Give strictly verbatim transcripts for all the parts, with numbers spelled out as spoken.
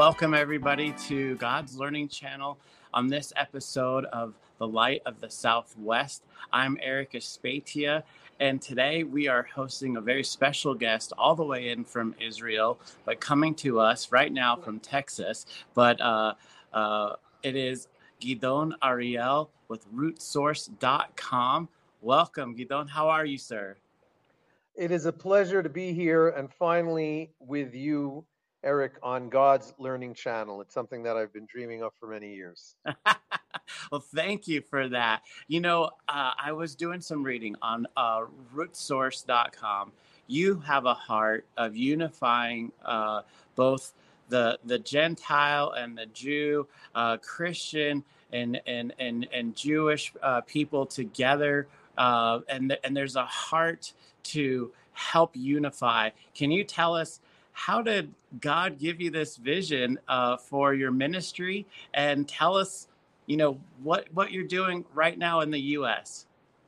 welcome everybody to God's Learning Channel on this episode of The Light of the Southwest. I'm Eric Espatia, and today we are hosting a very special guest all the way in from Israel, but coming to us right now from Texas. But uh, uh, it is Gidon Ariel with root source dot com. Welcome, Gidon. How are you, sir? It is a pleasure to be here and finally with you, Eric, on God's Learning Channel. It's something that I've been dreaming of for many years. Well, thank you for that. You know, uh, I was doing some reading on uh, root source dot com. You have a heart of unifying uh, both the the Gentile and the Jew, uh, Christian and and and and Jewish uh, people together, uh, and th- and there's a heart to help unify. Can you tell us, how did God give you this vision uh, for your ministry? And tell us, you know, what, what you're doing right now in the U S.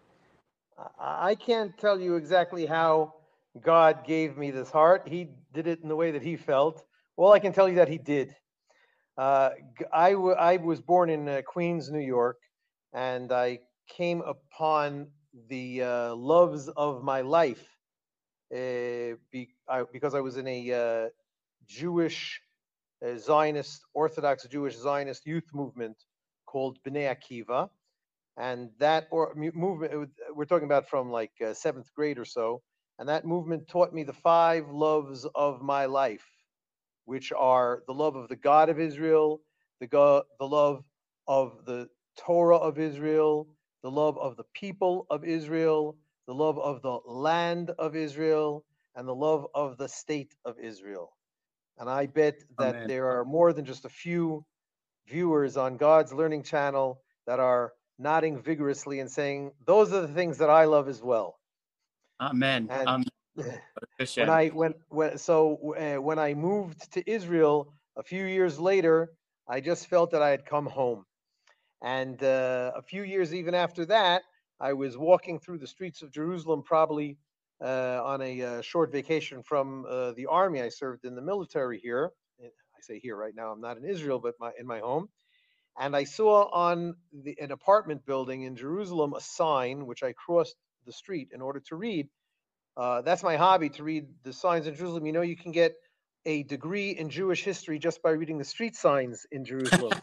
I can't tell you exactly how God gave me this heart. He did it in the way that he felt. All I can tell you that he did. Uh, I, w- I was born in uh, Queens, New York, and I came upon the uh, loves of my life uh, be, I, because I was in a uh, Jewish, uh, Zionist, Orthodox Jewish Zionist youth movement called Bnei Akiva. And that or, movement, we're talking about from like uh, seventh grade or so, and that movement taught me the five loves of my life, which are the love of the God of Israel, the, God, the love of the Torah of Israel, the love of the people of Israel, the love of the land of Israel, and the love of the state of Israel. And I bet that Amen. there are more than just a few viewers on God's Learning Channel that are nodding vigorously and saying, those are the things that I love as well. Amen. And Amen. when I when when so uh, when I moved to Israel a few years later, I just felt that I had come home. And uh, a few years even after that, I was walking through the streets of Jerusalem, probably uh, on a uh, short vacation from uh, the army. I served in the military here. I say here right now. I'm not in Israel, but my in my home. And I saw on the, an apartment building in Jerusalem a sign, which I crossed the street in order to read. Uh, that's my hobby, to read the signs in Jerusalem. You know, you can get a degree in Jewish history just by reading the street signs in Jerusalem.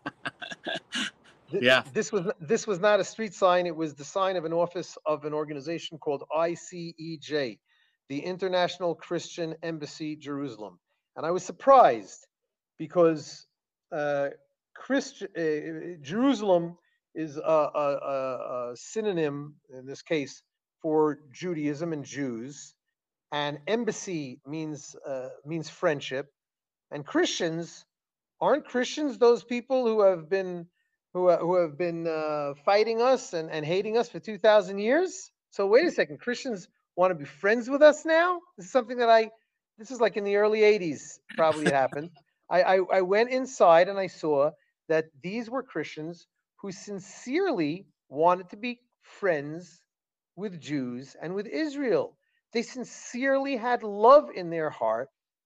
Yeah. This was this was not a street sign. It was the sign of an office of an organization called I C E J, the International Christian Embassy, Jerusalem. And I was surprised because uh, Christ, uh, Jerusalem is a, a, a, a synonym, in this case, for Judaism and Jews, and embassy means uh, means friendship. And Christians, aren't Christians those people who have been who uh, who have been uh, fighting us and, and hating us for two thousand years? So wait a second, Christians want to be friends with us now? This is something that I this is like in the early eighties, probably it happened. I, I, I went inside and I saw that these were Christians who sincerely wanted to be friends with Jews and with Israel. They sincerely had love in their heart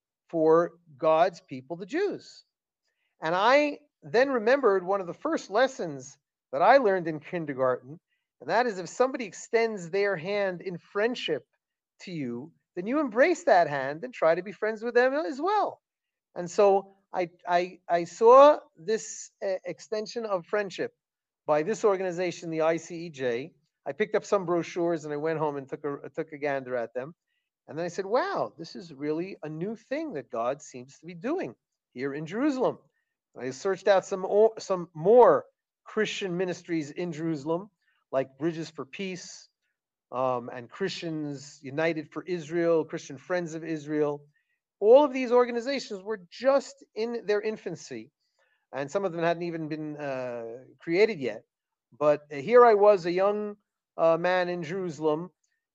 for God's people, the Jews. And I then remembered one of the first lessons that I learned in kindergarten, and that is, if somebody extends their hand in friendship to you, then you embrace that hand and try to be friends with them as well. And so I I, I saw this uh, extension of friendship by this organization, the I C E J. I picked up some brochures and I went home and took a took a gander at them. And then I said, wow, this is really a new thing that God seems to be doing here in Jerusalem. I searched out some some more Christian ministries in Jerusalem, like Bridges for Peace, um, and Christians United for Israel, Christian Friends of Israel. All of these organizations were just in their infancy, and some of them hadn't even been uh, created yet. But here I was, a young uh, man in Jerusalem,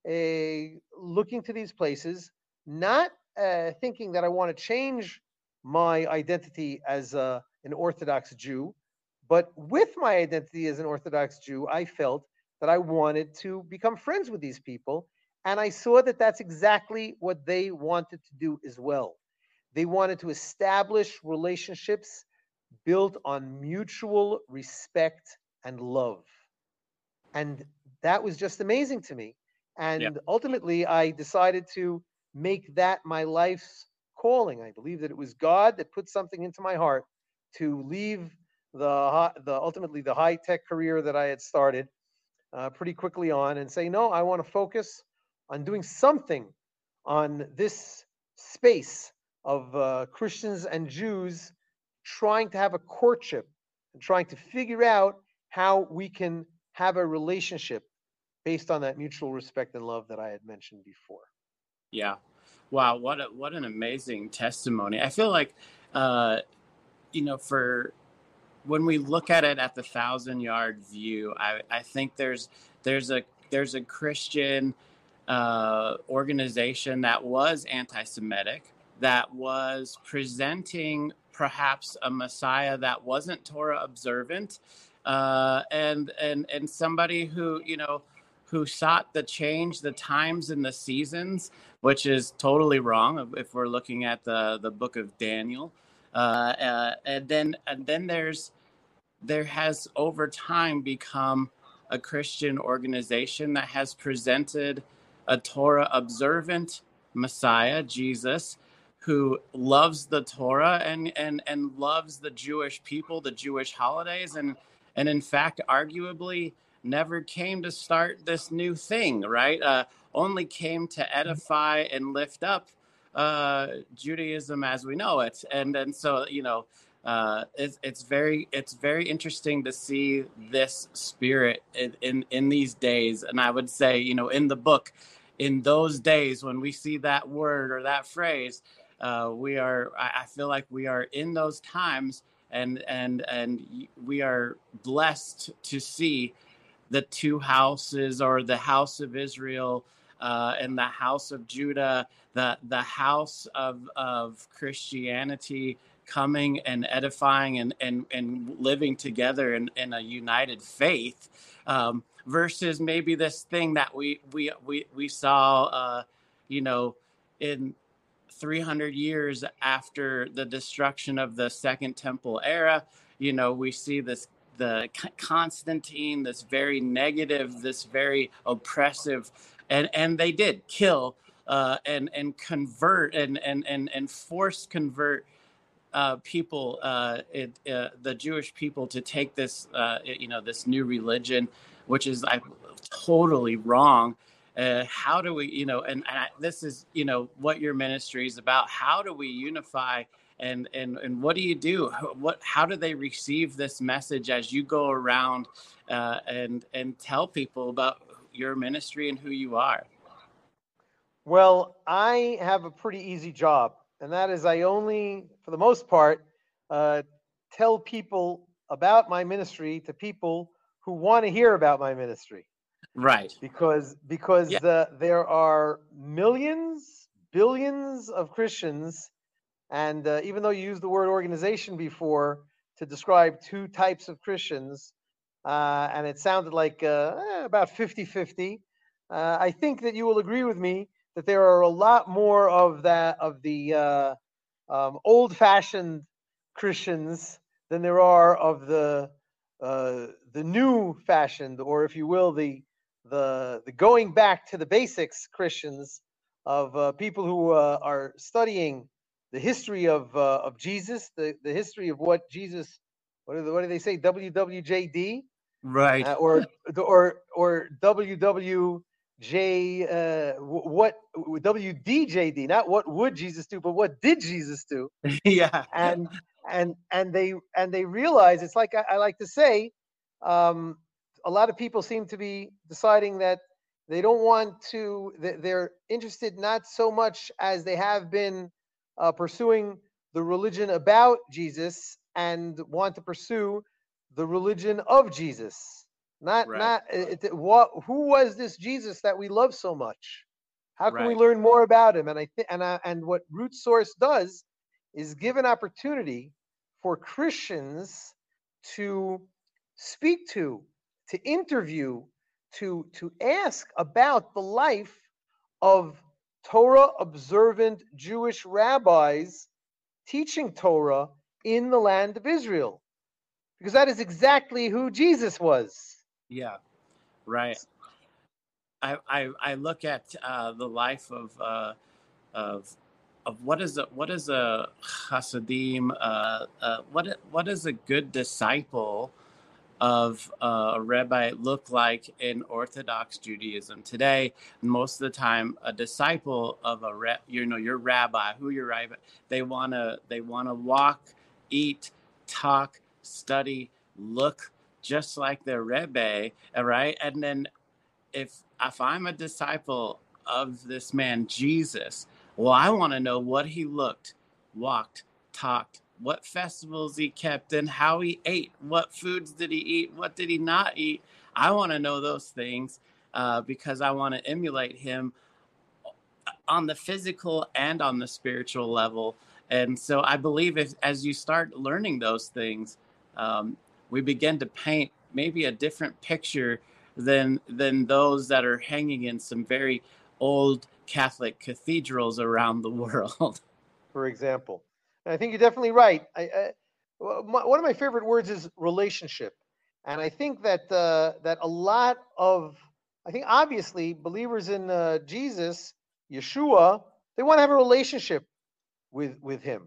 uh, looking to these places, not uh, thinking that I want to change my identity as a, an Orthodox Jew, but with my identity as an Orthodox Jew, I felt that I wanted to become friends with these people, and I saw that that's exactly what they wanted to do as well. They wanted to establish relationships built on mutual respect and love. And that was just amazing to me. Yeah. And ultimately, I decided to make that my life's calling. I believe that it was God that put something into my heart to leave the the ultimately the high tech career that I had started uh, pretty quickly on and say, no, I want to focus on doing something on this space of uh, Christians and Jews trying to have a courtship and trying to figure out how we can have a relationship based on that mutual respect and love that I had mentioned before. Yeah. Wow. What a, what an amazing testimony. I feel like, uh, you know, for when we look at it at the thousand yard view, I, I think there's there's a there's a Christian uh, organization that was anti-Semitic, that was presenting perhaps a Messiah that wasn't Torah observant, uh, and and and somebody who you know who sought to change the times and the seasons, which is totally wrong if we're looking at the the book of Daniel. Uh, uh, and then and then there's there has over time become a Christian organization that has presented a Torah observant Messiah, Jesus, who loves the Torah and and and loves the Jewish people, the Jewish holidays, and and in fact, arguably never came to start this new thing, right? Uh, only came to edify and lift up uh, Judaism as we know it, and and so you know uh, it's it's very it's very interesting to see this spirit in, in in these days. And I would say, you know, in the book, in those days when we see that word or that phrase, uh, we are. I, I feel like we are in those times, and and and we are blessed to see the two houses, or the house of Israel uh, and the house of Judah, the the house of of Christianity coming and edifying and and, and living together in, in a united faith, um, versus maybe this thing that we we we, we saw uh, you know in three hundred years after the destruction of the Second Temple era. You know, we see this the Constantine, this very negative, this very oppressive, and and they did kill uh, and and convert and and and and force convert uh, people, uh, it, uh, the Jewish people, to take this, uh, you know, this new religion, which is like totally wrong. Uh, how do we, you know, and, and I, this is, you know, what your ministry is about. How do we unify, and and and what do you do? What, how do they receive this message as you go around uh, and and tell people about your ministry and who you are? Well, I have a pretty easy job, and that is I only, for the most part, uh, tell people about my ministry to people who want to hear about my ministry. Right. Because because Yeah. uh, there are millions, billions of Christians, and uh, even though you used the word organization before to describe two types of Christians, uh, and it sounded like uh, eh, about fifty-fifty, uh, I think that you will agree with me that there are a lot more of that of the uh, um, old-fashioned Christians than there are of the uh, the new-fashioned, or if you will, the the the going back to the basics Christians, of uh, people who uh, are studying the history of uh, of Jesus, the, the history of what Jesus, what do they, what do they say, W W J D, Right. uh, or or or W W J, uh, what W D J D, not what would Jesus do, but what did Jesus do? Yeah. And and and they and they realize, it's like I, I like to say, um, a lot of people seem to be deciding that they don't want to. They're interested not so much as they have been uh, pursuing the religion about Jesus, and want to pursue the religion of Jesus. Not Right. not it, it- what who was this Jesus that we love so much? How can we Right. learn more about him? And I think and I, and what Root Source does is give an opportunity for Christians to speak to, to interview, to to ask about the life of Torah observant Jewish rabbis teaching Torah in the land of Israel, because that is exactly who Jesus was. Yeah, right. I I, I look at uh, the life of uh, of of what is a what is a Hasidim, uh, uh, what i- what is a good disciple of uh, a rabbi look like in Orthodox Judaism today? Most of the time, a disciple of a ra- you know your rabbi, who your rabbi, they wanna they wanna walk, eat, talk, study, look just like their rebbe, all right? And then if if I'm a disciple of this man Jesus, well, I want to know what he looked, walked, talked, what festivals he kept, and how he ate. What foods did he eat? What did he not eat? I want to know those things uh, because I want to emulate him on the physical and on the spiritual level. And so I believe if, as you start learning those things, um, we begin to paint maybe a different picture than than those that are hanging in some very old Catholic cathedrals around the world. For example. And I think you're definitely right. I, I, well, my, one of my favorite words is relationship, and I think that uh, that a lot of, I think obviously believers in uh, Jesus, Yeshua, they want to have a relationship with with him.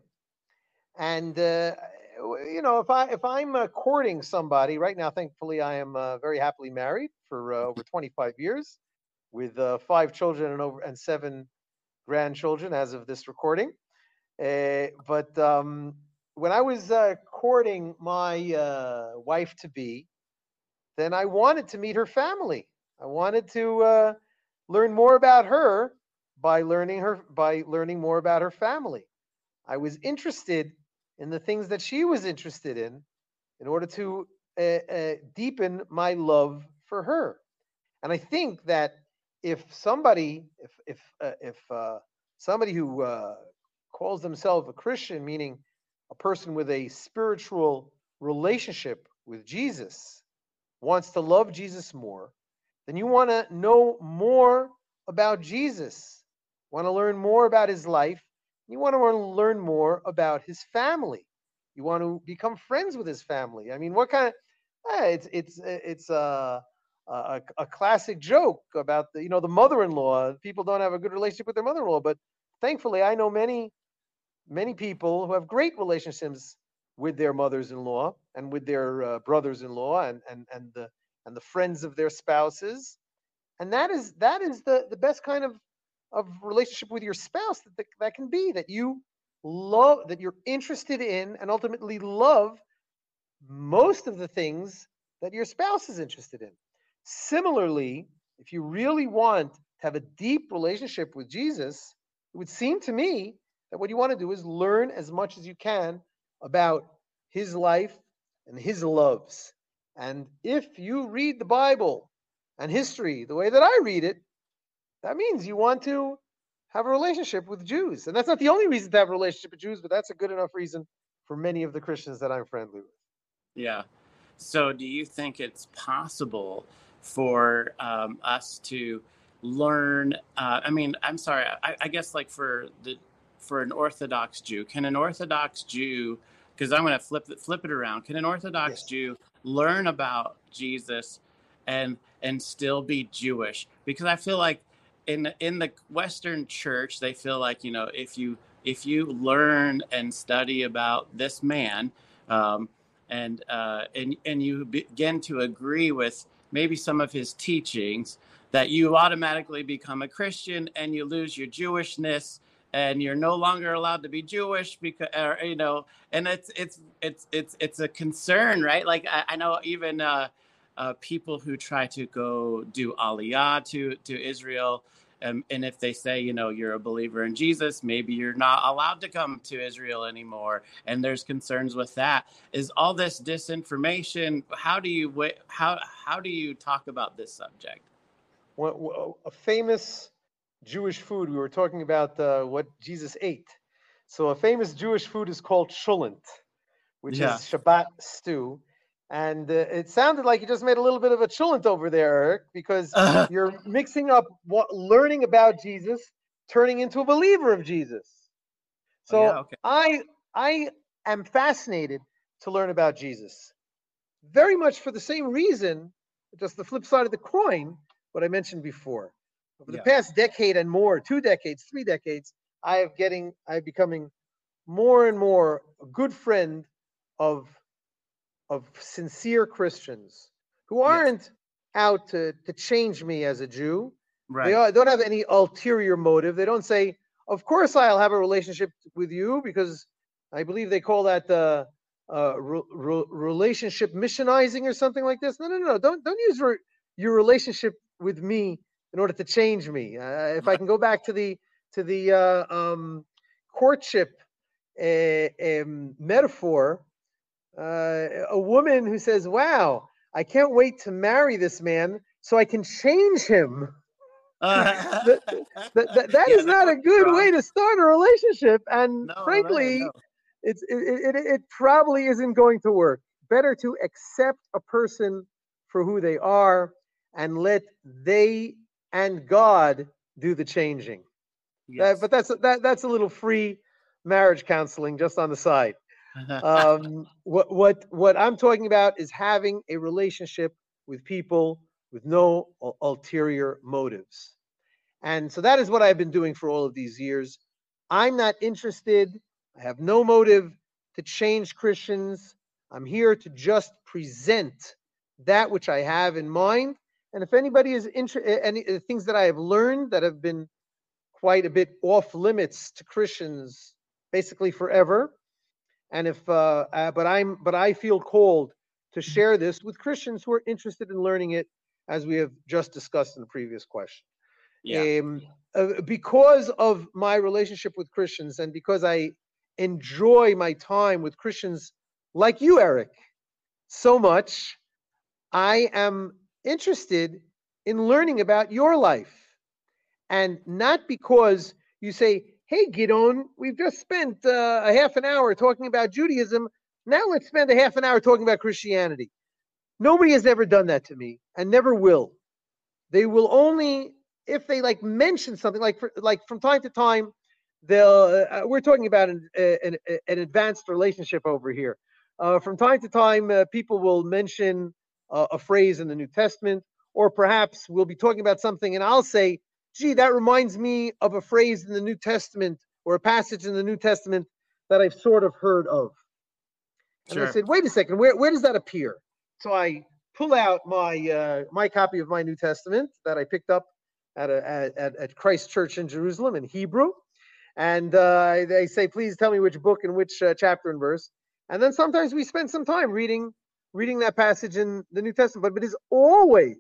And uh, you know, if I if I'm uh, courting somebody right now, thankfully I am uh, very happily married for uh, over twenty-five years, with uh, five children and over and seven grandchildren as of this recording. Uh, but um, when I was uh, courting my uh, wife to be, then I wanted to meet her family. I wanted to uh, learn more about her by learning her by learning more about her family. I was interested in the things that she was interested in, in order to uh, uh, deepen my love for her. And I think that if somebody, if if uh, if uh, somebody who uh, calls themselves a Christian, meaning a person with a spiritual relationship with Jesus, wants to love Jesus more, then you want to know more about Jesus, want to learn more about his life, you want to learn more about his family. You want to become friends with his family. I mean, what kind of eh, it's it's it's a, a a classic joke about the you know the mother-in-law. People don't have a good relationship with their mother-in-law, but thankfully, I know many many people who have great relationships with their mothers-in-law and with their uh, brothers-in-law and and and the and the friends of their spouses. And that is that is the the best kind of of relationship with your spouse that that, that can be, that you love, that you're interested in, and ultimately love most of the things that your spouse is interested in. Similarly, if you really want to have a deep relationship with Jesus, it would seem to me that what you want to do is learn as much as you can about his life and his loves. And if you read the Bible and history the way that I read it, that means you want to have a relationship with Jews. And that's not the only reason to have a relationship with Jews, but that's a good enough reason for many of the Christians that I'm friendly with. Yeah. So, do you think it's possible for um, us to learn? Uh, I mean, I'm sorry. I, I guess like for the for an Orthodox Jew, can an Orthodox Jew? Because I'm going to flip it flip it around. Can an Orthodox Yes. Jew learn about Jesus and and still be Jewish? Because I feel like in in the Western Church, they feel like, you know, if you if you learn and study about this man. Um, and uh, and and you begin to agree with maybe some of his teachings, that you automatically become a Christian and you lose your Jewishness and you're no longer allowed to be Jewish because, or, you know, and it's it's it's it's it's a concern, right? Like I, I know even uh, uh, people who try to go do Aliyah to to Israel. Um, and if they say, you know, you're a believer in Jesus, maybe you're not allowed to come to Israel anymore. And there's concerns with that. Is all this disinformation? How do you how how do you talk about this subject? Well, a famous Jewish food, we were talking about uh, what Jesus ate. So a famous Jewish food is called cholent, which is Yeah. Shabbat stew. And uh, it sounded like you just made a little bit of a cholent over there, Eric, because Uh, you're mixing up what learning about Jesus, turning into a believer of Jesus. oh, yeah. So Okay. I I am fascinated to learn about Jesus, very much for the same reason, just the flip side of the coin, what I mentioned before. Over the Yeah. past decade and more, two decades, three decades, I have getting, I am becoming more and more a good friend of of sincere Christians who Yes. aren't out to, to change me as a Jew. They Right. are, don't have any ulterior motive. They don't say, "Of course, I'll have a relationship with you," because I believe they call that uh, uh, re- re- relationship missionizing or something like this. No, no, no. Don't don't use re- your relationship with me in order to change me. Uh, if I can go back to the to the uh, um, courtship uh, um, metaphor, uh, a woman who says, "Wow, I can't wait to marry this man so I can change him." Uh, that, that, that, that yeah, is that not would a be good wrong. way to start a relationship. And No, no, frankly, no. it's, it, it, it probably isn't going to work. Better to accept a person for who they are and let they and God do the changing. That, Yes. but that's that, that's a little free marriage counseling just on the side. Um, what what what I'm talking about is having a relationship with people with no ul- ulterior motives. And so that is what I've been doing for all of these years. I'm not interested, I have no motive to change Christians. I'm here to just present that which I have in mind. And if anybody is interested, any uh, things that I have learned that have been quite a bit off limits to Christians basically forever, and if uh, uh, but I'm but I feel called to share this with Christians who are interested in learning it, as we have just discussed in the previous question. Yeah. Um, uh, because of my relationship with Christians and because I enjoy my time with Christians like you, Eric, so much, I am interested in learning about your life. And not because you say, "Hey, Gidon, we've just spent uh, a half an hour talking about Judaism. Now let's spend a half an hour talking about Christianity." Nobody has ever done that to me and never will. They will only if they like mention something like for, like from time to time they'll uh, we're talking about an, an, an advanced relationship over here. Uh, from time to time, uh, people will mention uh, a phrase in the New Testament, or perhaps we'll be talking about something, and I'll say, "Gee, that reminds me of a phrase in the New Testament or a passage in the New Testament that I've sort of heard of." And they Sure. said, "Wait a second, where where does that appear?" So I pull out my uh, my copy of my New Testament that I picked up at a at, at Christ Church in Jerusalem in Hebrew, and uh, they say, "Please tell me which book and which uh, chapter and verse." And then sometimes we spend some time reading reading that passage in the New Testament, but it is always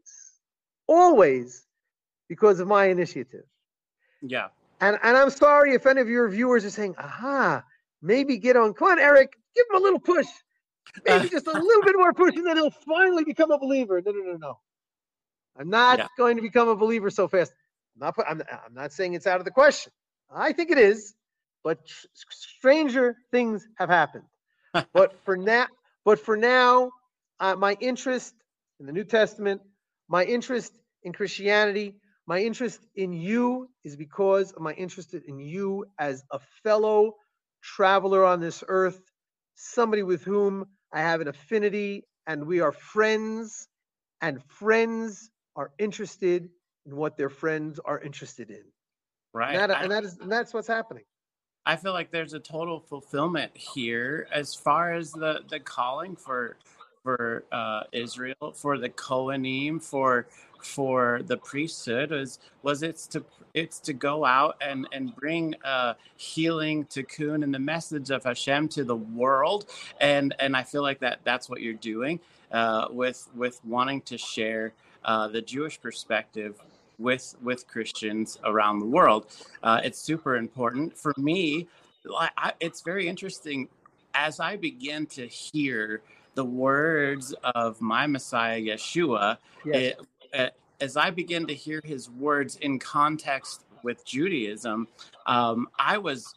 always because of my initiative. Yeah. And and I'm sorry if any of your viewers are saying, "Aha, maybe get on. Come on, Eric, give him a little push. Uh, Maybe just a little bit more push, and then he'll finally become a believer." No, no, no, no. I'm not yeah. going to become a believer so fast. I'm not, I'm, I'm not saying it's out of the question. I think it is, but stranger things have happened. But for now, but for now, uh, my interest in the New Testament, my interest in Christianity, my interest in you is because of my interest in you as a fellow traveler on this earth, somebody with whom I have an affinity, and we are friends, and friends are interested in what their friends are interested in, and Right. that I and that is and that's what's happening. I feel like there's a total fulfillment here as far as the the calling for for uh, Israel, for the Kohanim, for for the priesthood was was it's to it's to go out and and bring uh, healing, tikkun, and the message of Hashem to the world, and and I feel like that that's what you're doing uh, with with wanting to share uh, the Jewish perspective with with Christians around the world. Uh, it's super important for me. I, I, it's very interesting as I begin to hear the words of my Messiah Yeshua. Yes. It, uh, as I begin to hear his words in context with Judaism, um, I was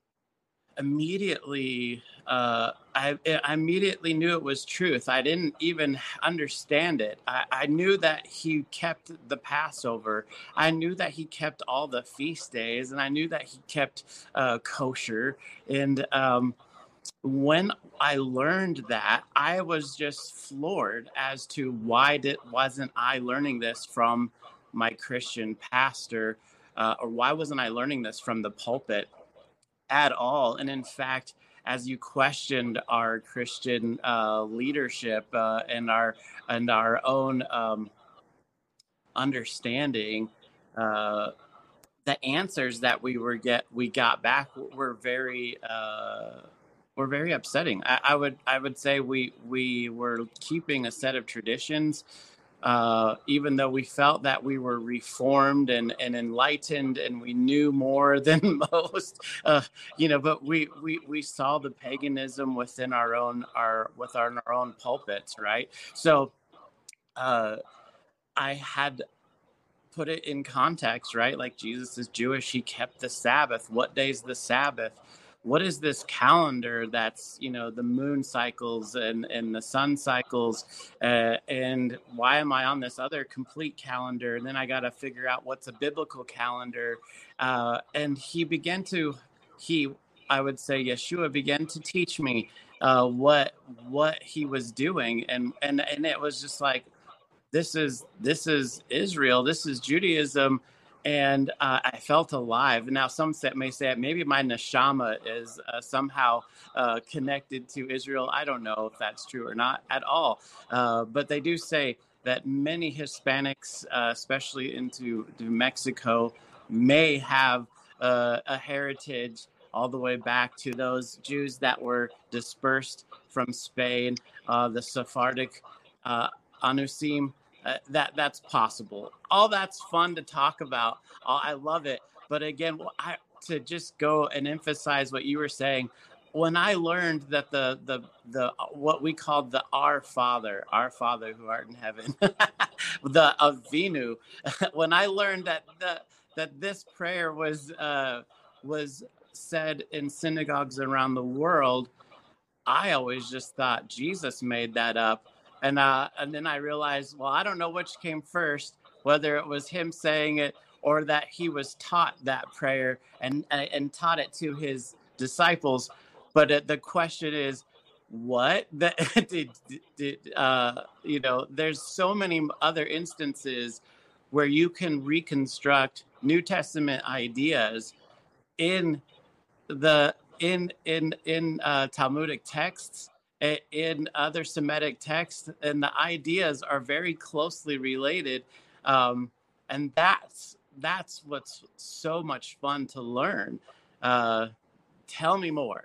immediately uh, I, I immediately knew it was truth. I didn't even understand it. I, I knew that he kept the Passover. I knew that he kept all the feast days, and I knew that he kept uh, kosher. And um, when I learned that, I was just floored as to why did wasn't I learning this from my Christian pastor, uh, or why wasn't I learning this from the pulpit at all? And in fact, as you questioned our Christian uh, leadership uh, and our and our own um, understanding, uh, the answers that we were get we got back were very uh, were very upsetting. I, I would I would say we we were keeping a set of traditions, uh, even though we felt that we were reformed and, and enlightened and we knew more than most, uh, you know. But we, we we saw the paganism within our own our with our, our own pulpits, right? So uh, I had put it in context, right? Like Jesus is Jewish. He kept the Sabbath. What day's the Sabbath? What is this calendar that's, you know, the moon cycles and, and the sun cycles? Uh, and why am I on this other complete calendar? And then I got to figure out what's a biblical calendar. Uh, and he began to, he, I would say, Yeshua began to teach me uh, what what he was doing. And, and, and it was just like, this is this is Israel, this is Judaism, and uh, I felt alive. Now, some say, may say maybe my neshama is uh, somehow uh, connected to Israel. I don't know if that's true or not at all, uh, but they do say that many Hispanics, uh, especially into, into Mexico, may have uh, a heritage all the way back to those Jews that were dispersed from Spain, uh, the Sephardic uh, Anusim. Uh, that that's possible. All that's fun to talk about. Uh, I love it. But again, I, to just go and emphasize what you were saying, when I learned that the the the what we called the Our Father, Our Father who art in heaven, the Avinu, when I learned that the that this prayer was uh, was said in synagogues around the world, I always just thought Jesus made that up. And uh, and then I realized, well, I don't know which came first, whether it was him saying it or that he was taught that prayer and and taught it to his disciples. But uh, the question is, what that did, did uh, you know? There's so many other instances where you can reconstruct New Testament ideas in the in in in uh, Talmudic texts, in other Semitic texts, and the ideas are very closely related, um, and that's that's what's so much fun to learn. Uh, tell me more.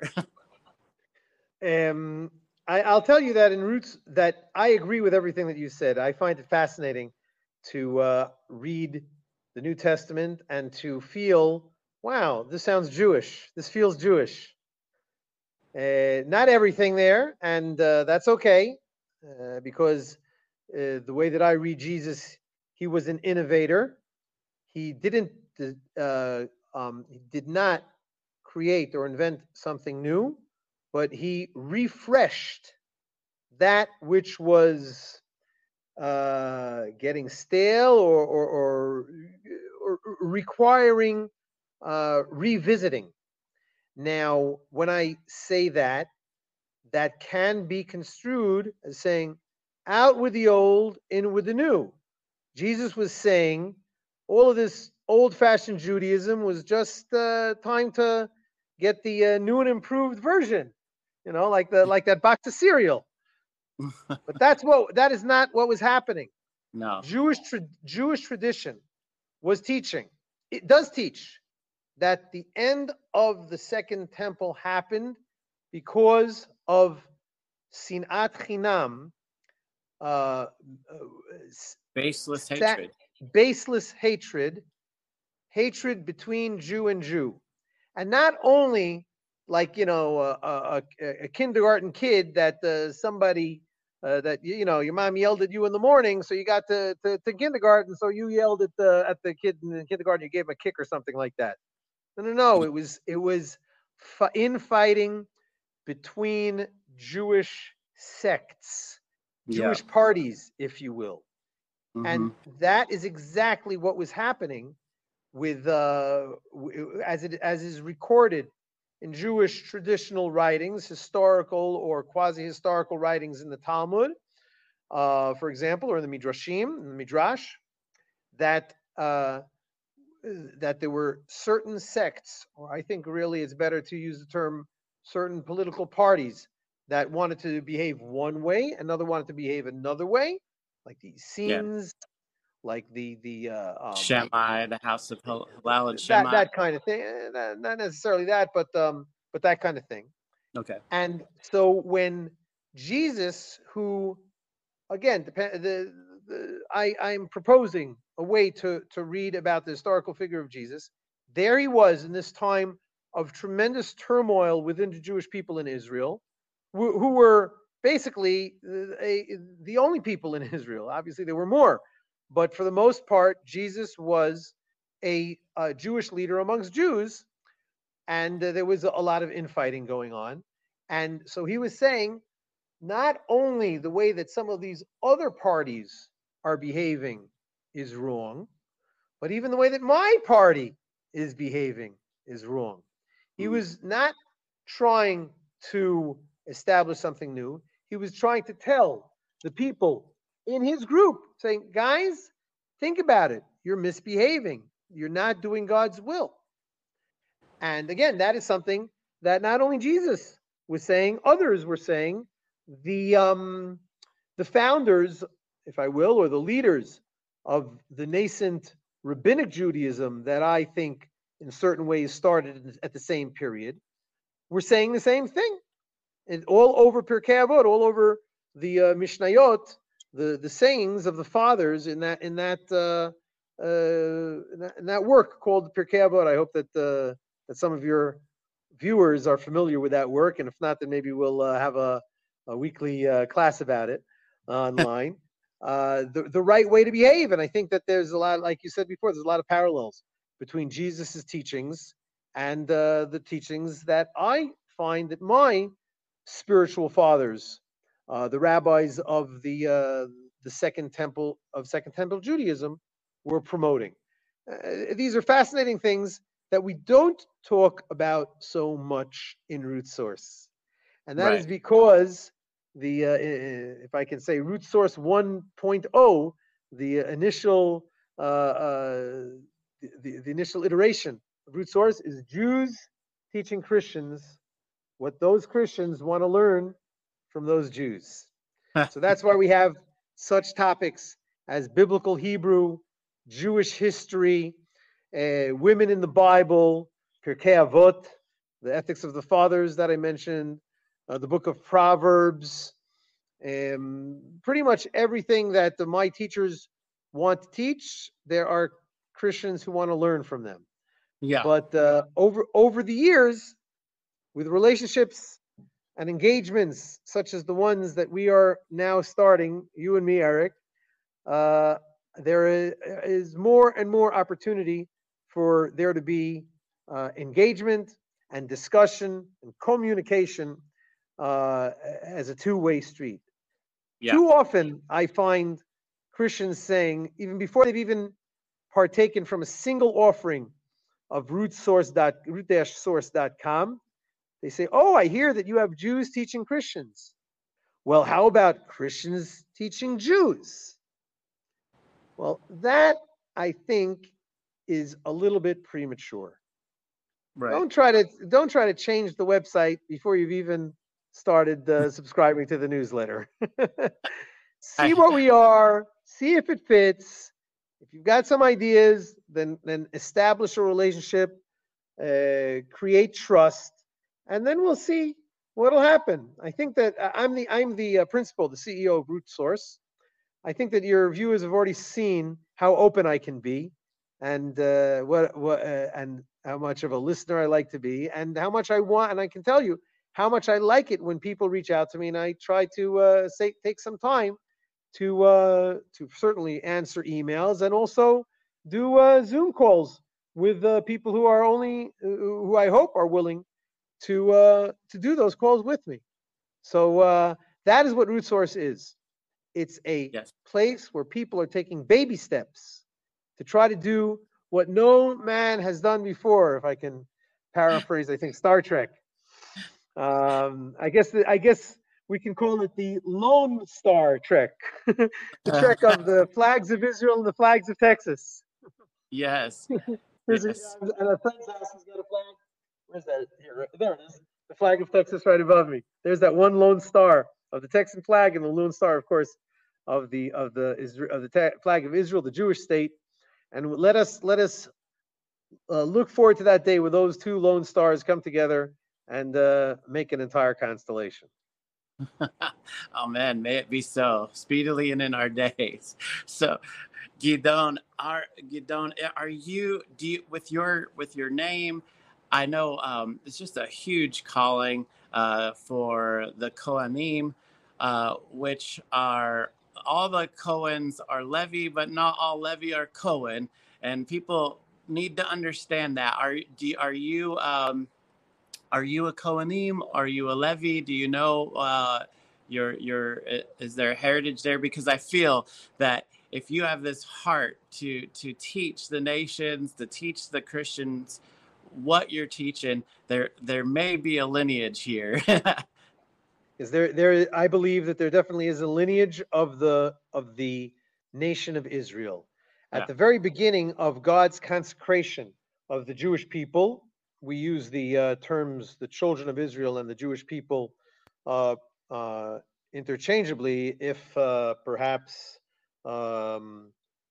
um, I, I'll tell you that in Roots that I agree with everything that you said. I find it fascinating to uh, read the New Testament and to feel, wow, this sounds Jewish. This feels Jewish. Uh, not everything there, and uh, that's okay, uh, because uh, the way that I read Jesus, he was an innovator. He didn't, uh, um, he did not create or invent something new, but he refreshed that which was uh, getting stale or or, or, or requiring uh, revisiting. Now, when I say that, that can be construed as saying, out with the old, in with the new. Jesus was saying all of this old-fashioned Judaism was just uh, time to get the uh, new and improved version, you know, like the like that box of cereal. But that's what that is not what was happening. No. Jewish tra- Jewish tradition was teaching. It does teach that the end of the second temple happened because of sinat chinam, uh, Baseless sa- hatred. baseless hatred, hatred between Jew and Jew, and not only like you know a, a, a kindergarten kid that uh, somebody uh, that you know your mom yelled at you in the morning, so you got to, to, to kindergarten, so you yelled at the at the kid in the kindergarten, you gave him a kick or something like that. No, no, no. It was it was fi- infighting between Jewish sects, Yeah. Jewish parties, if you will, Mm-hmm. and that is exactly what was happening with uh, w- as it as is recorded in Jewish traditional writings, historical or quasi-historical writings in the Talmud, uh, for example, or in the Midrashim, in the Midrash, that uh, that there were certain sects, or I think really it's better to use the term certain political parties that wanted to behave one way, another wanted to behave another way, like the Yeah. Essenes, like the the uh, um, Shammai, the house of Hil- Hillel and that Shammai. that kind of thing. Eh, Not not necessarily that, but um, but that kind of thing. Okay. And so when Jesus, who again, depend, the, the I I'm proposing a way to to read about the historical figure of Jesus. There he was in this time of tremendous turmoil within the Jewish people in Israel, who, who were basically uh, a, the only people in Israel. Obviously, there were more, but for the most part, Jesus was a, a Jewish leader amongst Jews, and uh, there was a lot of infighting going on. And so he was saying, not only the way that some of these other parties are behaving is wrong, but even the way that my party is behaving is wrong. He Mm. was not trying to establish something new. He was trying to tell the people in his group, saying, guys, think about it. You're misbehaving. You're not doing God's will. And again, that is something that not only Jesus was saying, others were saying. The um, the founders, if I will, or the leaders of the nascent rabbinic Judaism that I think in certain ways started at the same period, were saying the same thing. And all over Pirkei Avot, all over the uh, Mishnayot, the, the sayings of the fathers in that in that, uh, uh, in that in that work called Pirkei Avot. I hope that uh, that some of your viewers are familiar with that work, and if not, then maybe we'll uh, have a, a weekly uh, class about it online. Uh, the the right way to behave, and I think that there's a lot, like you said before, there's a lot of parallels between Jesus's teachings and uh, the teachings that I find that my spiritual fathers, uh, the rabbis of the uh, the Second Temple of Second Temple Judaism, were promoting. Uh, these are fascinating things that we don't talk about so much in Root Source, and that Right. is because the uh, if I can say Root Source one point oh, the initial uh, uh, the, the, the initial iteration of Root Source is Jews teaching Christians what those Christians want to learn from those Jews. So that's why we have such topics as biblical Hebrew, Jewish history, uh, women in the Bible, Pirkei Avot, the ethics of the fathers that I mentioned, uh, the book of Proverbs, um, pretty much everything that the, my teachers want to teach, there are Christians who want to learn from them. Yeah. But uh, over over the years, with relationships and engagements such as the ones that we are now starting, you and me, Eric, uh, there is more and more opportunity for there to be uh, engagement and discussion and communication uh, as a two-way street. Yeah. Too often, I find Christians saying, even before they've even partaken from a single offering of root source root source dot com, they say, oh, I hear that you have Jews teaching Christians. Well, how about Christians teaching Jews? Well, that, I think, is a little bit premature. Right. Don't try to don't try to change the website before you've even started uh, subscribing to the newsletter. See I, what we are, see if it fits. If you've got some ideas, then then establish a relationship, uh, create trust, and then we'll see what'll happen. I think that uh, I'm the I'm the uh, principal, the C E O of Root Source. I think that your viewers have already seen how open I can be, and uh, what what uh, and how much of a listener I like to be, and how much I want. And I can tell you how much I like it when people reach out to me, and I try to uh, say take some time to uh, to certainly answer emails and also do uh, Zoom calls with uh, people who are only who I hope are willing to uh, to do those calls with me. So uh, that is what Root Source is. It's a yes. place where people are taking baby steps to try to do what no man has done before, if I can paraphrase, I think, Star Trek. Um, I guess the, I guess we can call it the Lone Star Trek, the trek of the flags of Israel and the flags of Texas. Yes. There's Yes. a, and a friend's house has got a flag. Where's that? Here, there it is. The flag of Texas right above me. There's that one lone star of the Texan flag, and the lone star, of course, of the of the Isra- of the ta- flag of Israel, the Jewish state. And let us let us uh, look forward to that day where those two lone stars come together and uh, make an entire constellation. Amen. May it be so, speedily and in our days. So, Gidon, are Gidon, are you do you, with your with your name? I know um, it's just a huge calling uh, for the Kohanim, uh, which are all the Cohens are Levi, but not all Levi are Cohen, and people need to understand that. Are do are you um, are you a Kohanim? Are you a Levi? Do you know uh, your your is there a heritage there? Because I feel that if you have this heart to to teach the nations, to teach the Christians what you're teaching, there there may be a lineage here. Is there there? I believe that there definitely is a lineage of the of the nation of Israel. At Yeah. the very beginning of God's consecration of the Jewish people, we use the uh, terms the children of Israel and the Jewish people uh, uh, interchangeably, if uh, perhaps um,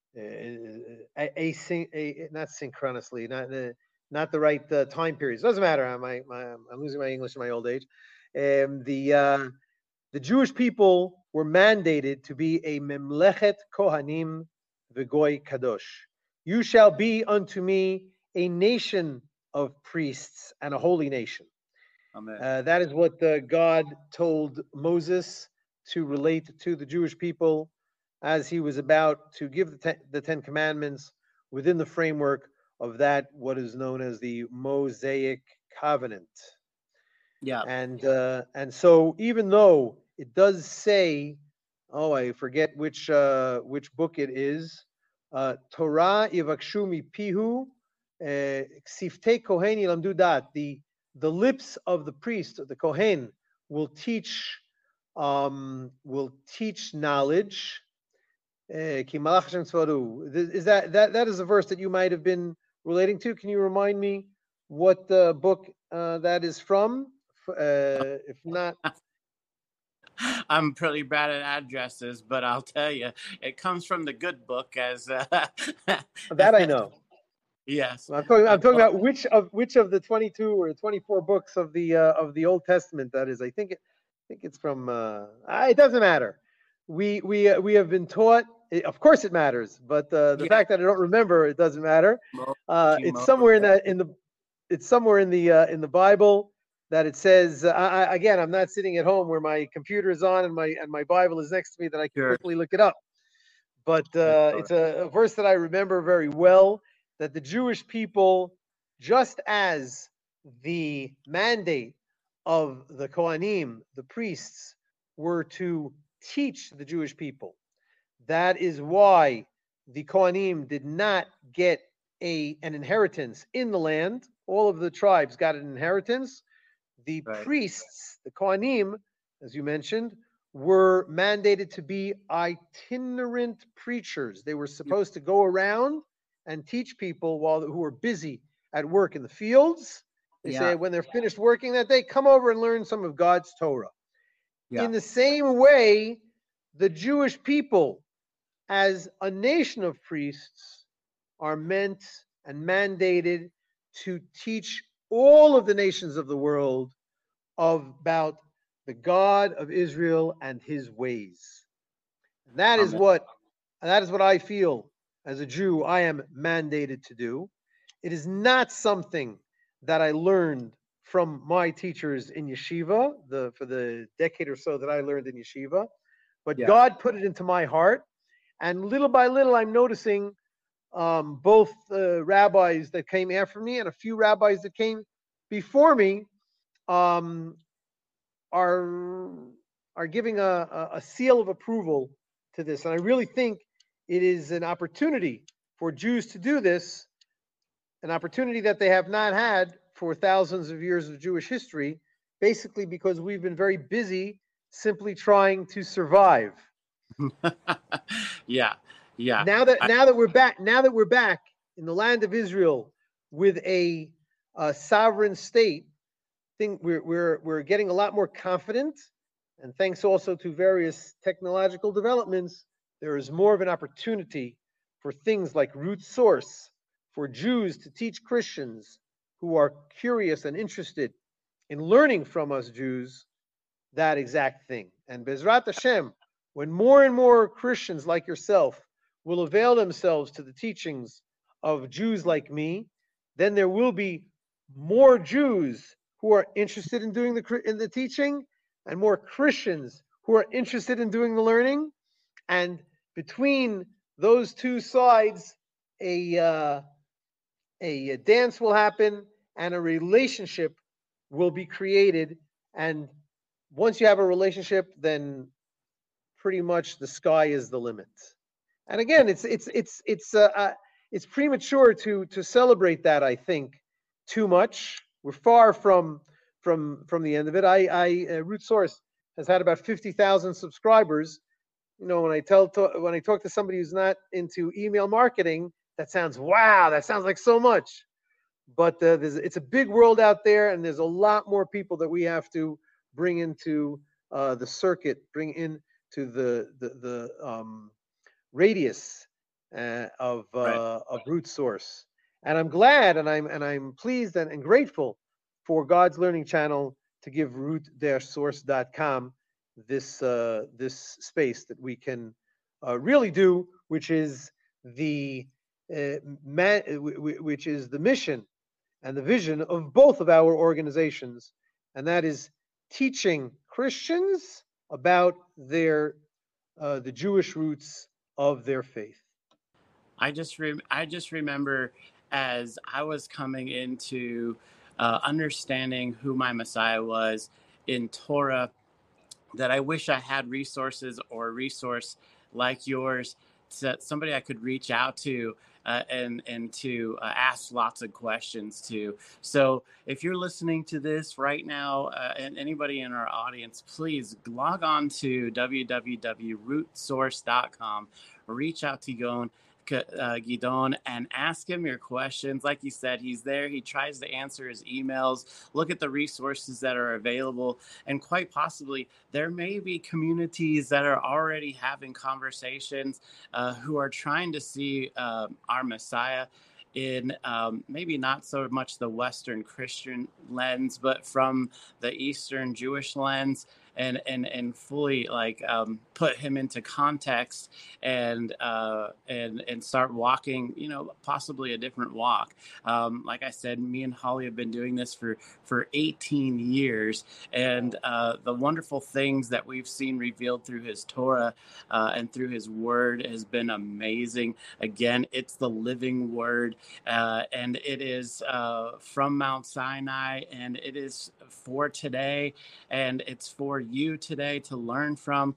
a, a, a, a, not synchronously, not the not the right uh, time periods. Doesn't matter. I'm, I, I'm losing my English in my old age. Um, the uh, the Jewish people were mandated to be a memlechet kohanim v'goy kadosh. You shall be unto me a nation of priests and a holy nation. Amen. Uh, that is what uh, God told Moses to relate to the Jewish people as he was about to give the, ten, the Ten Commandments within the framework of that, what is known as the Mosaic Covenant. Yeah. And uh, and so even though it does say, oh, I forget which uh, which book it is, uh, Torah Yivakshu Mipihu Ksiftei Kohen Yilamdu Dat, the the lips of the priest, the Kohen, will teach um, will teach knowledge. Is that that that is a verse that you might have been relating to? Can you remind me what uh, book uh, that is from? Uh, if not, I'm pretty bad at addresses, but I'll tell you, it comes from the good book. As uh, that I know. Yes, I'm talking. I'm talking about which of which of the twenty-two or twenty-four books of the uh, of the Old Testament that is. I think it, I think it's from. Uh, it doesn't matter. We we uh, we have been taught. Of course, it matters, but uh, the yeah. fact that I don't remember, it doesn't matter. Uh, it's somewhere in that in the. It's somewhere in the uh, in the Bible that it says. Uh, I, again, I'm not sitting at home where my computer is on and my and my Bible is next to me that I can Sure. quickly look it up. But uh, it's a, a verse that I remember very well. That the Jewish people, just as the mandate of the Kohanim, the priests, were to teach the Jewish people. That is why the Kohanim did not get a an inheritance in the land. All of the tribes got an inheritance. The Right. priests, the Kohanim, as you mentioned, were mandated to be itinerant preachers. They were supposed to go around and teach people while who were busy at work in the fields. They Yeah. say when they're finished working that day, come over and learn some of God's Torah. Yeah. In the same way, the Jewish people, as a nation of priests, are meant and mandated to teach all of the nations of the world about the God of Israel and his ways. And that is Amen. what that is what I feel as a Jew I am mandated to do. It is not something that I learned from my teachers in yeshiva, the for the decade or so that I learned in yeshiva, but Yeah. God put it into my heart. And little by little, I'm noticing um, both uh, rabbis that came after me and a few rabbis that came before me um, are are giving a, a, a seal of approval to this. And I really think it is an opportunity for Jews to do this, an opportunity that they have not had for thousands of years of Jewish history, basically because we've been very busy simply trying to survive. Yeah, yeah. Now that I, now that we're back, now that we're back in the land of Israel with a, a sovereign state, think we're we're we're getting a lot more confident, and thanks also to various technological developments, there is more of an opportunity for things like root source, for Jews to teach Christians who are curious and interested in learning from us Jews that exact thing. And Bezrat Hashem, when more and more Christians like yourself will avail themselves to the teachings of Jews like me, then there will be more Jews who are interested in doing the in the teaching, and more Christians who are interested in doing the learning. And between those two sides, a uh, a, a dance will happen, and a relationship will be created. And once you have a relationship, then pretty much the sky is the limit. And again, it's it's it's it's uh, uh, it's premature to to celebrate that, I think, too much. We're far from from from the end of it. I, I uh, Root Source has had about fifty thousand subscribers. You know, when I tell to, when I talk to somebody who's not into email marketing, that sounds wow. That sounds like so much. But uh, there's, it's a big world out there, and there's a lot more people that we have to bring into uh, the circuit, bring in to the the, the um, radius uh, of right. uh, of Root Source. And I'm glad, and I'm and I'm pleased and, and grateful for God's Learning Channel to give root source dot com this uh, this space that we can uh, really do, which is the uh, man, which is the mission and the vision of both of our organizations, and that is teaching Christians about their uh, the Jewish roots of their faith. I just re- I just remember as I was coming into uh, understanding who my Messiah was in Torah, that I wish I had resources or a resource like yours, to somebody I could reach out to uh, and and to uh, ask lots of questions to. So if you're listening to this right now, uh, and anybody in our audience, please log on to w w w dot root source dot com, reach out to Gon. Uh, Gidon, and ask him your questions. Like you said, he's there. He tries to answer his emails. Look at the resources that are available. And quite possibly, there may be communities that are already having conversations uh, who are trying to see uh, our Messiah in um, maybe not so much the Western Christian lens, but from the Eastern Jewish lens. And, and and fully like um, put him into context and uh, and and start walking, you know, possibly a different walk. Um, like I said, me and Holly have been doing this for for eighteen years, and uh, the wonderful things that we've seen revealed through his Torah uh, and through his Word has been amazing. Again, it's the living Word, uh, and it is uh, from Mount Sinai, and it is for today, and it's for you today to learn from.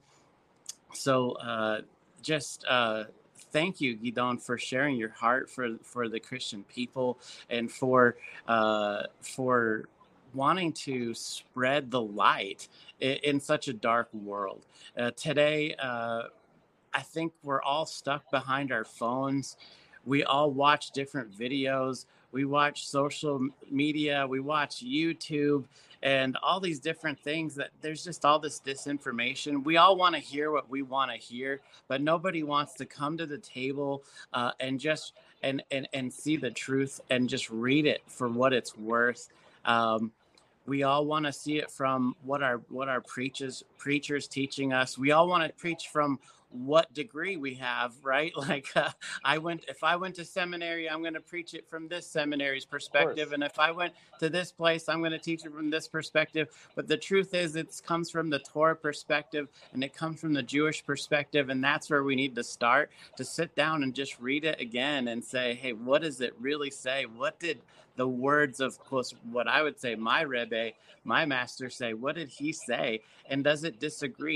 So uh, just uh, thank you, Gidon, for sharing your heart for, for the Christian people, and for uh, for wanting to spread the light in, in such a dark world. Uh, today, uh, I think we're all stuck behind our phones. We all watch different videos. We watch social media. We watch YouTube and all these different things, that there's just all this disinformation. We all want to hear what we want to hear, but nobody wants to come to the table uh, and just and, and and see the truth and just read it for what it's worth. Um, we all want to see it from what our what our preachers preachers teaching us. We all want to preach from what degree we have, right? Like uh, I went, if I went to seminary, I'm going to preach it from this seminary's perspective. And if I went to this place, I'm going to teach it from this perspective. But the truth is, it comes from the Torah perspective, and it comes from the Jewish perspective. And that's where we need to start, to sit down and just read it again and say, hey, what does it really say? What did the words of, course, what I would say, my Rebbe, my master say, what did he say? And does it disagree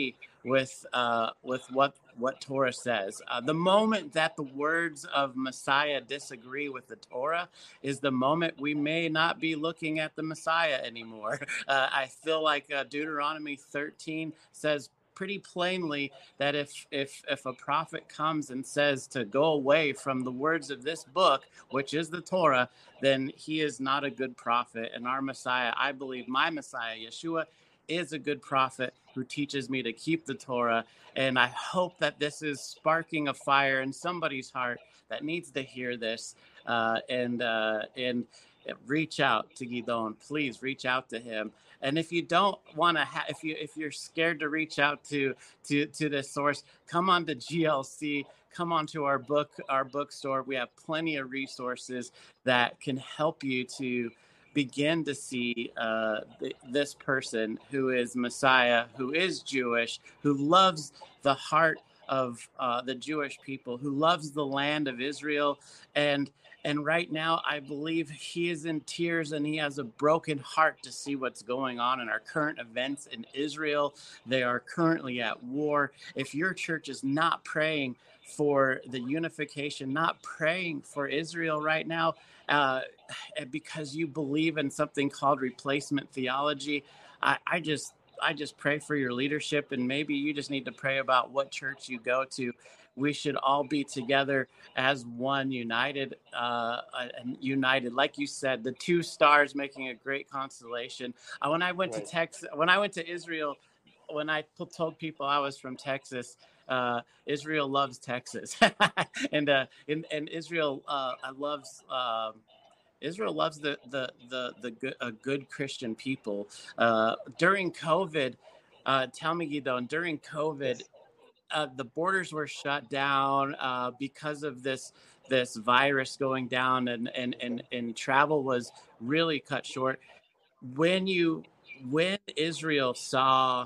with uh, with what what Torah says. Uh, the moment that the words of Messiah disagree with the Torah is the moment we may not be looking at the Messiah anymore. Uh, I feel like uh, Deuteronomy thirteen says pretty plainly that if if if a prophet comes and says to go away from the words of this book, which is the Torah, then he is not a good prophet. And our Messiah, I believe my Messiah, Yeshua, is a good prophet who teaches me to keep the Torah. And I hope that this is sparking a fire in somebody's heart that needs to hear this. Uh, and uh, and reach out to Gidon. Please reach out to him. And if you don't want to, ha- if you if you're scared to reach out to to to this source, come on to G L C. Come on to our book our bookstore. We have plenty of resources that can help you to begin to see uh, th- this person who is Messiah, who is Jewish, who loves the heart of uh, the Jewish people, who loves the land of Israel. And and right now, I believe he is in tears and he has a broken heart to see what's going on in our current events in Israel. They are currently at war. If your church is not praying for the unification, not praying for Israel right now, uh, because you believe in something called replacement theology, I, I just I just pray for your leadership, and maybe you just need to pray about what church you go to. We should all be together as one, united, uh, and united. Like you said, the two stars making a great constellation. Uh, when I went Right. to Texas, when I went to Israel, when I p- told people I was from Texas, uh, Israel loves Texas, and uh, and, and Israel uh, loves. Um, Israel loves the the the the good, a good Christian people. Uh, during COVID, uh, tell me, Gidon, during COVID, Yes. uh, the borders were shut down uh, because of this this virus going down, and and and and travel was really cut short. When you when Israel saw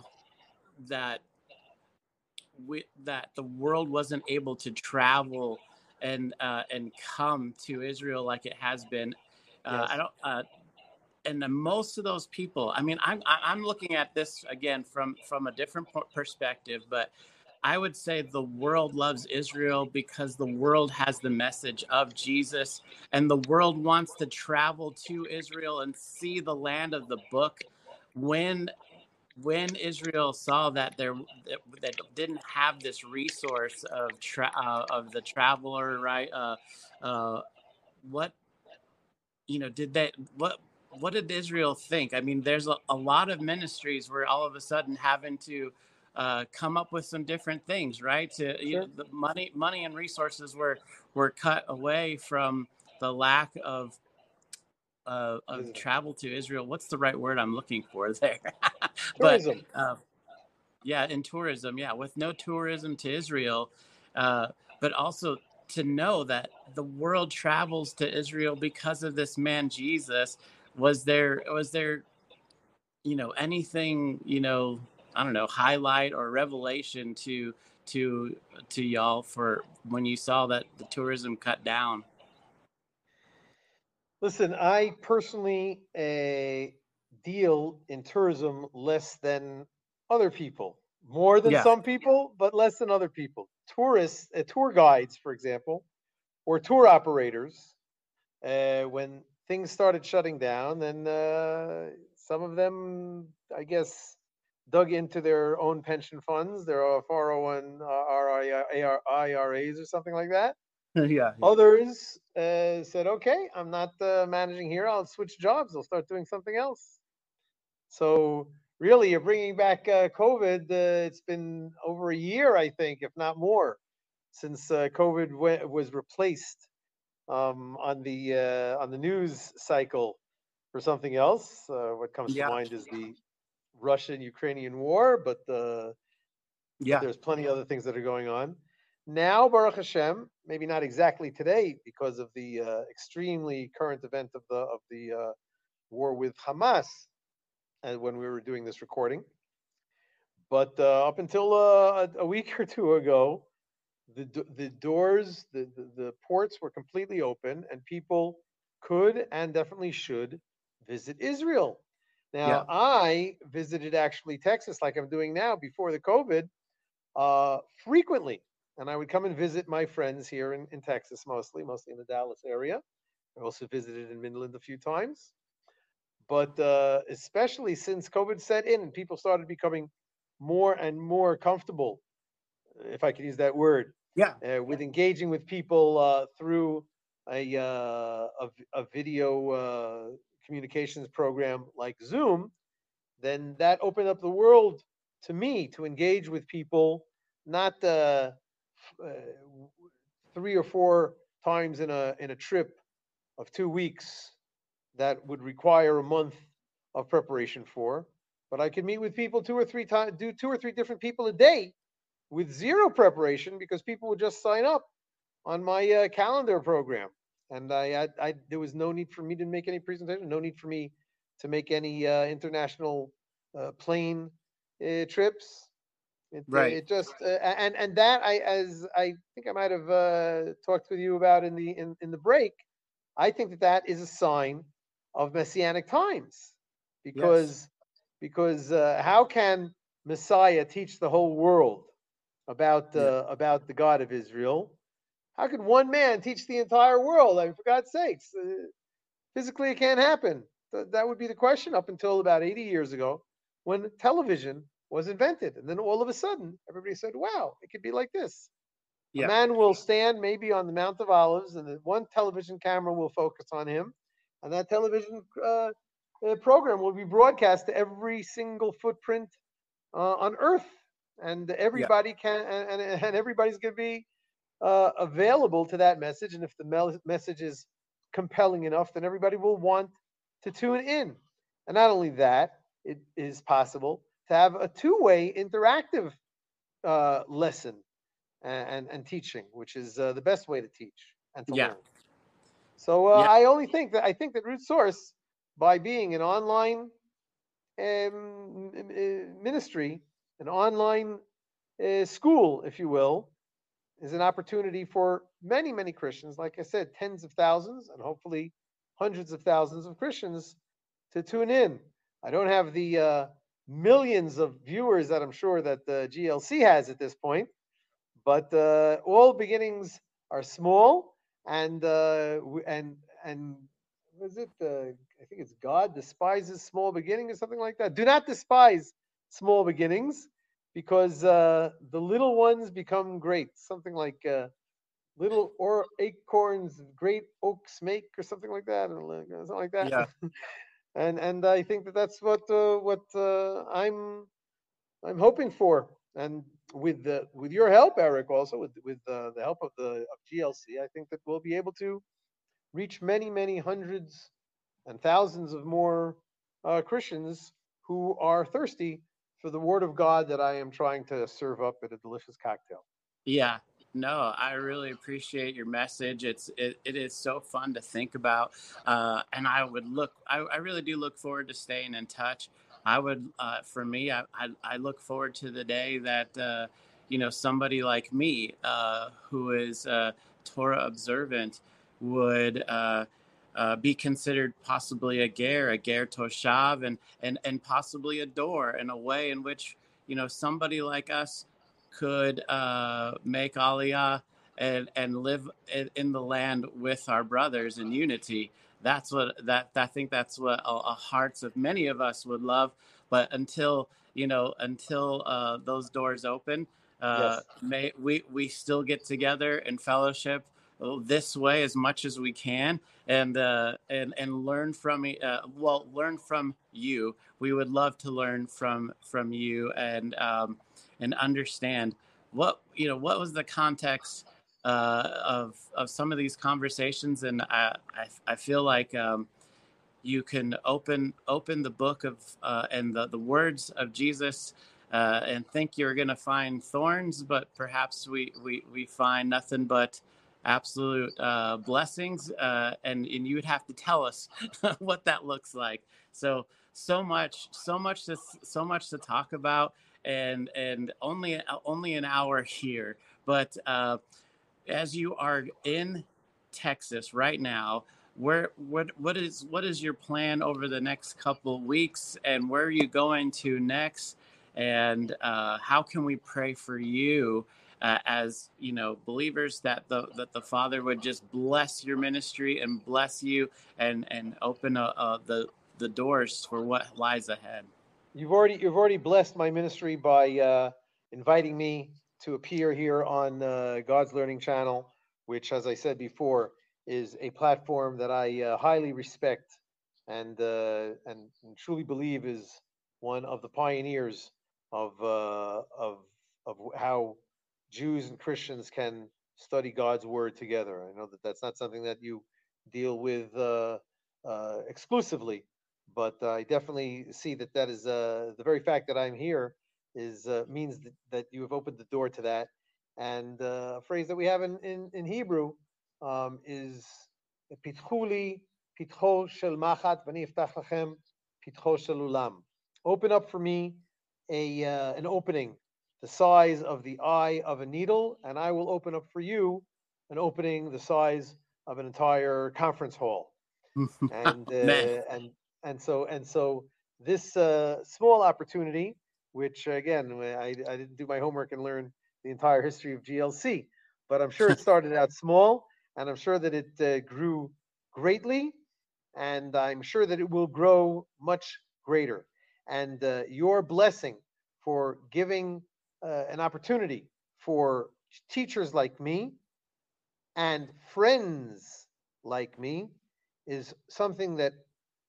that we, that the world wasn't able to travel and uh, and come to Israel like it has been, uh, I Yes. don't. Uh, and the, most of those people, I mean, I'm I'm looking at this again from from a different perspective, but I would say the world loves Israel because the world has the message of Jesus, and the world wants to travel to Israel and see the land of the book. When when Israel saw that there that, that didn't have this resource of tra- uh, of the traveler, right? Uh, uh, what you know, did they what what did Israel think? I mean, there's a, a lot of ministries where all of a sudden having to uh, come up with some different things, right? To you know, Sure. the money, money and resources were were cut away from the lack of uh, of Visiting. travel to Israel. What's the right word I'm looking for there? but Tourism. uh, yeah, in tourism, yeah, with no tourism to Israel, uh, but also to know that the world travels to Israel because of this man Jesus. Was there was there you know anything you know I don't know highlight or revelation to to to y'all for when you saw that the tourism cut down? Listen, I personally uh, deal in tourism less than other people, more than Yeah, some people, but less than other people. Tourists, uh, tour guides, for example, or tour operators, uh, when things started shutting down, then uh, some of them, I guess, dug into their own pension funds, their four oh one uh, I R As or something like that. yeah, yeah, Others uh, said, okay, I'm not uh, managing here. I'll switch jobs. I'll start doing something else. So, really, you're bringing back uh, COVID. Uh, it's been over a year, I think, if not more, since uh, COVID w- was replaced um, on the uh, on the news cycle for something else. Uh, what comes to yeah, mind is the Russian-Ukrainian war, but uh, but yeah, there's plenty other things that are going on. Now, Baruch Hashem, maybe not exactly today because of the uh, extremely current event of the of the uh, war with Hamas, and when we were doing this recording, but uh, up until uh, a, a week or two ago, the the doors, the, the the ports were completely open, and people could and definitely should visit Israel. yeah, Now, I visited actually Texas, like I'm doing now before the COVID, uh, frequently. And I would come and visit my friends here in, in Texas, mostly, mostly in the Dallas area. I also visited in Midland a few times. But uh, especially since COVID set in and people started becoming more and more comfortable, if I could use that word, Yeah. uh, with engaging with people uh, through a, uh, a a video uh, communications program like Zoom, then that opened up the world to me to engage with people, not uh, uh, three or four times in a in a trip of two weeks that would require a month of preparation for, but I could meet with people two or three times, do two or three different people a day with zero preparation because people would just sign up on my uh, calendar program, and I, I, I there was no need for me to make any presentation, no need for me to make any uh, international uh, plane uh, trips. It uh, Right. it just uh, and and that I as I think I might have uh, talked with you about in the in, in the break. I think that that is a sign of messianic times, Yes. because because uh, how can Messiah teach the whole world about Yeah. uh, about the God of Israel? How could one man teach the entire world? I mean, for God's sakes, uh, physically it can't happen. Th- that would be the question up until about eighty years ago, when television was invented, and then all of a sudden, everybody said, "Wow, it could be like this." A Yeah. man will stand maybe on the Mount of Olives, and the one television camera will focus on him, and that television uh, uh, program will be broadcast to every single footprint uh, on Earth, and Yeah. everybody can, and, and, and everybody's going to be uh, available to that message. And if the mel- message is compelling enough, then everybody will want to tune in. And not only that, it is possible to have a two-way interactive uh, lesson and, and, and teaching, which is uh, the best way to teach and to Yeah. learn. So uh, Yeah. I only think that I think that Root Source, by being an online um, ministry, an online uh, school, if you will, is an opportunity for many, many Christians, like I said, tens of thousands and hopefully hundreds of thousands of Christians to tune in. I don't have the uh, millions of viewers that I'm sure that the G L C has at this point, but uh, all beginnings are small, and uh, and and was it? Uh, I think it's God despises small beginnings or something like that. Do not despise small beginnings, because uh, the little ones become great. Something like uh, little or acorns, great oaks make, or something like that, or something like that. Yeah. and and I think that that's what uh, what uh, I'm I'm hoping for. And with the with your help, Eric, also with with uh, the help of the of G L C, I think that we'll be able to reach many, many hundreds and thousands of more uh, Christians who are thirsty for the Word of God that I am trying to serve up in a delicious cocktail. Yeah. No, I really appreciate your message. It's it, it is so fun to think about, uh, and I would look. I, I really do look forward to staying in touch. I would, uh, for me, I, I I look forward to the day that uh, you know, somebody like me uh, who is uh, Torah observant would uh, uh, be considered possibly a ger, a ger toshav, and and and possibly a door, in a way in which, you know, somebody like us could uh, make Aliyah and and live in, in the land with our brothers in unity. That's what that I think that's what a, a hearts of many of us would love. But until, you know, until uh, those doors open, uh, Yes, may we we still get together and fellowship this way as much as we can, and uh, and and learn from uh, well learn from you. We would love to learn from from you, and um, and understand what, you know, what was the context uh, of of some of these conversations. And I I, I feel like um, you can open open the book of uh, and the, the words of Jesus, uh, and think you're going to find thorns, but perhaps we, we, we find nothing but absolute uh, blessings, uh, and, and you would have to tell us what that looks like. So so much so much to so much to talk about, and and only only an hour here, but uh, as you are in Texas right now, where what what is what is your plan over the next couple of weeks, and where are you going to next? And uh, how can we pray for you uh, as, you know, believers, that the that the Father would just bless your ministry and bless you and and open uh, uh, the the doors for what lies ahead. You've already you've already blessed my ministry by uh, inviting me to appear here on uh, God's Learning Channel, which, as I said before, is a platform that I uh, highly respect and, uh, and and truly believe is one of the pioneers of uh, of of how Jews and Christians can study God's Word together. I know that that's not something that you deal with uh, uh, exclusively, but I definitely see that that is uh, the very fact that I'm here is uh, means that, that you have opened the door to that. And uh, a phrase that we have in in, in Hebrew um, is "Pitchu li pitcho shel machat v'ani iftach lachem pitcho shel ulam." Open up for me a uh, an opening the size of the eye of a needle, and I will open up for you an opening the size of an entire conference hall. And uh, and and so and so this uh, small opportunity, which again I, I didn't do my homework and learn the entire history of G L C, but I'm sure it started out small, and I'm sure that it uh, grew greatly, and I'm sure that it will grow much greater. And uh, your blessing for giving uh, an opportunity for teachers like me and friends like me is something that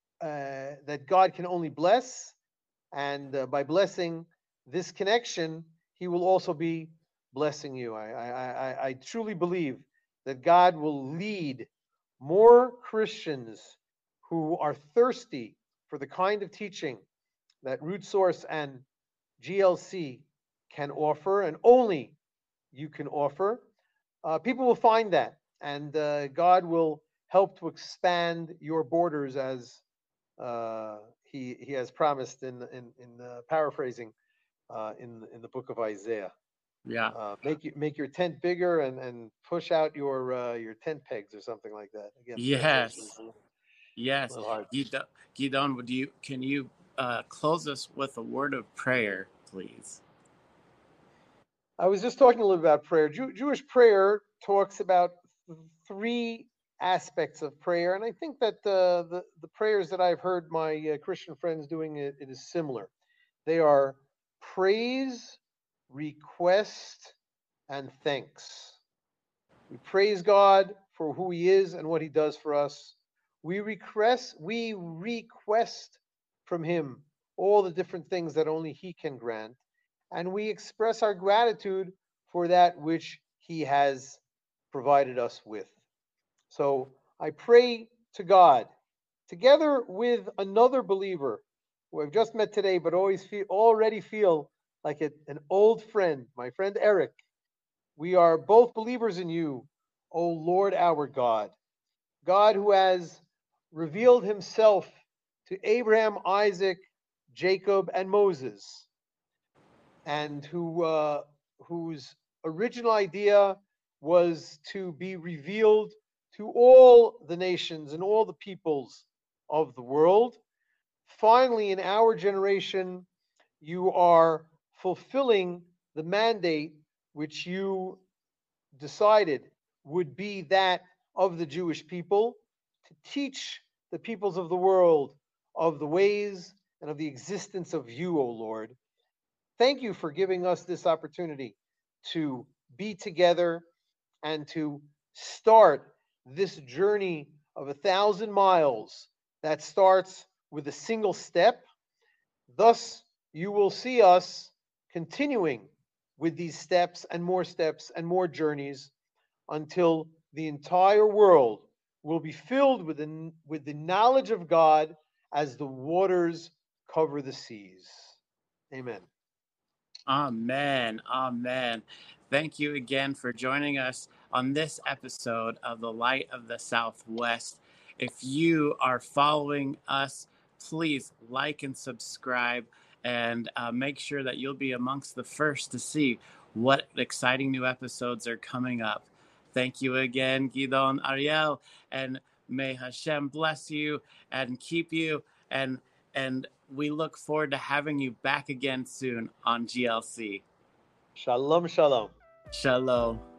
uh, that God can only bless, and uh, by blessing this connection, He will also be blessing you. I, I, I, I truly believe that God will lead more Christians who are thirsty for the kind of teaching that Root Source and G L C can offer, and only you can offer. Uh, people will find that, and uh, God will help to expand your borders as uh, he he has promised in in in uh, paraphrasing uh, in in the book of Isaiah. Yeah. Uh, make you make your tent bigger and and push out your uh, your tent pegs or something like that. Again, the translation is Yes. a little, Yes. little hard. Gidon, Gidon, would you can you uh, close us with a word of prayer, please? I was just talking a little about prayer. Jew, Jewish prayer talks about three aspects of prayer, and I think that uh, the the prayers that I've heard my uh, Christian friends doing it, it is similar. They are praise, request, and thanks. We praise God for who He is and what He does for us. We request, we request from Him all the different things that only He can grant, and we express our gratitude for that which He has provided us with. So I pray to God, together with another believer who I've just met today, but always feel, already feel like a, an old friend, my friend Eric. We are both believers in you, O Lord our God, God who has revealed Himself to Abraham, Isaac, Jacob, and Moses, and who uh, whose original idea was to be revealed to all the nations and all the peoples of the world. Finally, in our generation, you are fulfilling the mandate which you decided would be that of the Jewish people to teach the peoples of the world of the ways and of the existence of you, O Lord. Thank you for giving us this opportunity to be together and to start this journey of a thousand miles that starts with a single step. Thus, you will see us continuing with these steps and more steps and more journeys until the entire world will be filled with the, with the knowledge of God as the waters cover the seas. Amen. Amen. Amen. Thank you again for joining us on this episode of The Light of the Southwest. If you are following us, please like and subscribe, and uh, make sure that you'll be amongst the first to see what exciting new episodes are coming up. Thank you again, Gidon, Ariel, and may Hashem bless you and keep you, and and we look forward to having you back again soon on G L C. Shalom, shalom. Shalom.